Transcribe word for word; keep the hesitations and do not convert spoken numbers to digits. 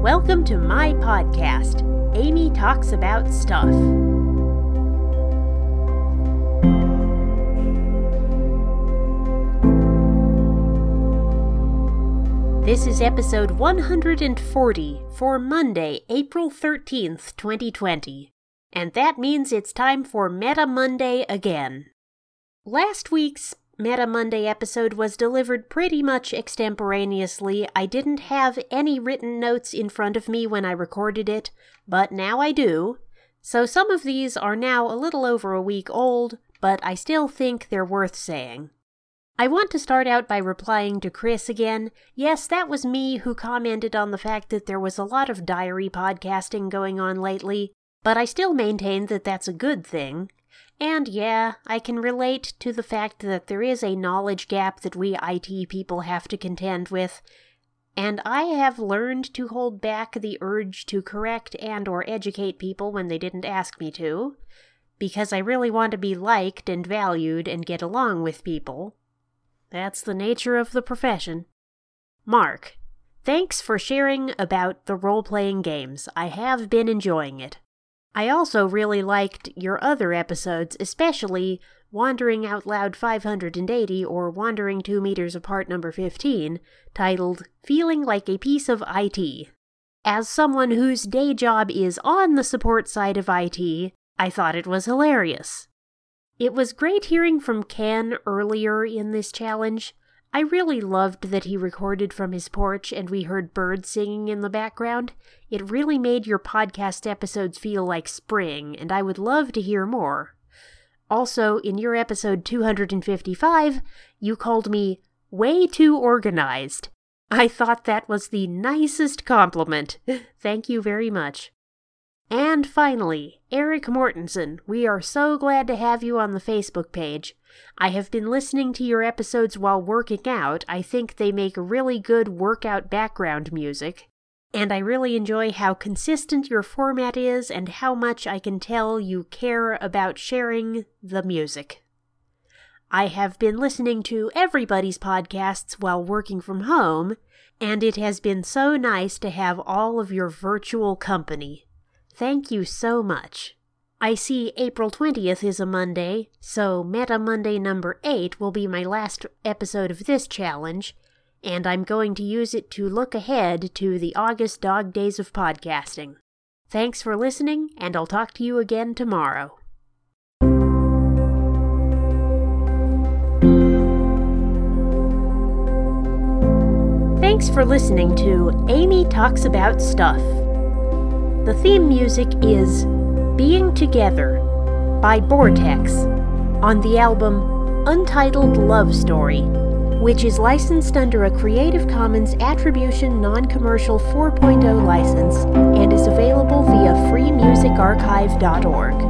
Welcome to my podcast, Amy Talks About Stuff. This is episode one hundred forty for Monday, April thirteenth, twenty twenty. And that means it's time for Meta Monday again. Last week's Meta Monday episode was delivered pretty much extemporaneously. I didn't have any written notes in front of me when I recorded it, but now I do. So some of these are now a little over a week old, but I still think they're worth saying. I want to start out by replying to Chris again. Yes, that was me who commented on the fact that there was a lot of diary podcasting going on lately, but I still maintain that that's a good thing. And yeah, I can relate to the fact that there is a knowledge gap that we I T people have to contend with, and I have learned to hold back the urge to correct and or educate people when they didn't ask me to, because I really want to be liked and valued and get along with people. That's the nature of the profession. Mark, thanks for sharing about the role-playing games. I have been enjoying it. I also really liked your other episodes, especially Wandering Out Loud five hundred eighty or Wandering Two Meters Apart number fifteen, titled Feeling Like a Piece of I T. As someone whose day job is on the support side of I T, I thought it was hilarious. It was great hearing from Ken earlier in this challenge. I really loved that he recorded from his porch and we heard birds singing in the background. It really made your podcast episodes feel like spring, and I would love to hear more. Also, in your episode two hundred fifty-five, you called me way too organized. I thought that was the nicest compliment. Thank you very much. And finally, Eric Mortensen, we are so glad to have you on the Facebook page. I have been listening to your episodes while working out. I think they make really good workout background music. And I really enjoy how consistent your format is and how much I can tell you care about sharing the music. I have been listening to everybody's podcasts while working from home, and it has been so nice to have all of your virtual company. Thank you so much. I see April twentieth is a Monday, so Meta Monday number eight will be my last episode of this challenge, and I'm going to use it to look ahead to the August Dog Days of Podcasting. Thanks for listening, and I'll talk to you again tomorrow. Thanks for listening to Amy Talks About Stuff. The theme music is Being Together by Vortex on the album Untitled Love Story, which is licensed under a Creative Commons Attribution Non-Commercial four point oh license and is available via free music archive dot org.